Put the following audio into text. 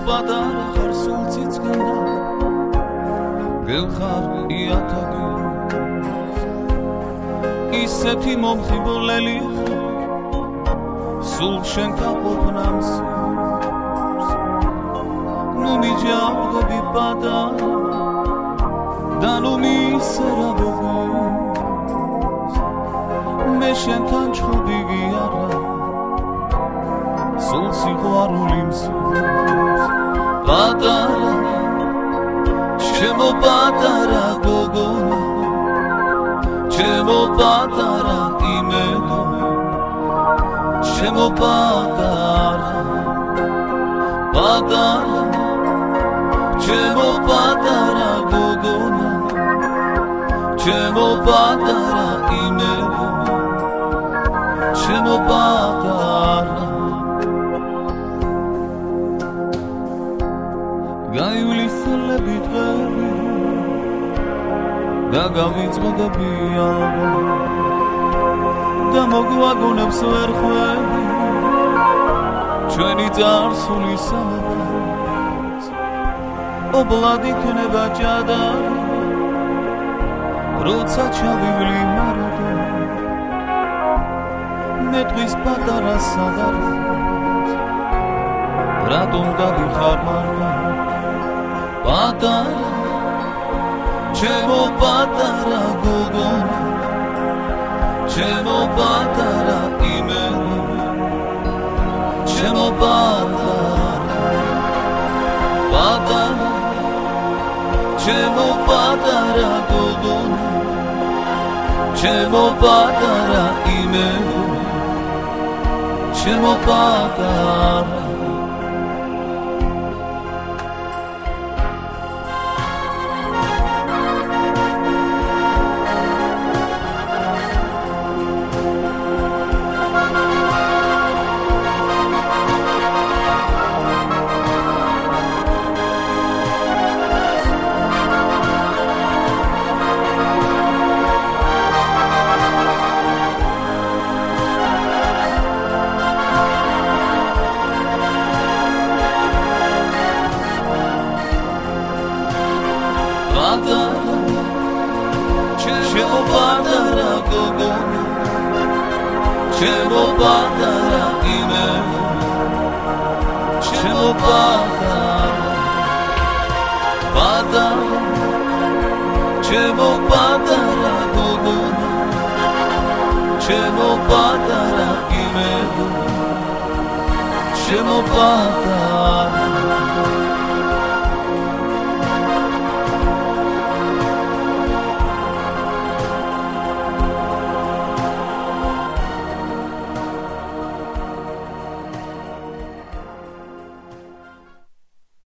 პატარა ხარ სულ ციცქენა გელხარ იათაგი ისეთი მომხიბლელი სულ შენ გაყოფნამს ნუ მიჯავდები პატარა და ნუ მისერაბებს მე შენთან ჩხუბი გიარა სულ სიყვარული მსურს პატარა ჩემო პატარა გოგონა ჩემო პატარა იმედო ჩემო პატარა პატარა ჩემო პატარა გოგონა ჩემო პატარა იმედო ჩემო პატარა გაივლისელები დღები და გავიწყდებია და მოგვაგონებს ვერ ხვები ჩვენი წარსული სამებას ობლად იქნება ჭადა როცა ჩავივლი მარადო მე დღის პატარა სადარს რატომ დადიხარ მარმა პატარა ჩემო პატარა გოგონა ჩემო პატარა იმედო ჩემო პატარა პატარა ჩემო პატარა გოგონა ჩემო პატარა იმედო ჩემო პატარა ჩემო პატარა გოგონა ჩემო პატარა იმედო ჩემო პატარა პატარა ჩემო პატარა გოგონა ჩემო პატარა იმედო ჩემო პატარა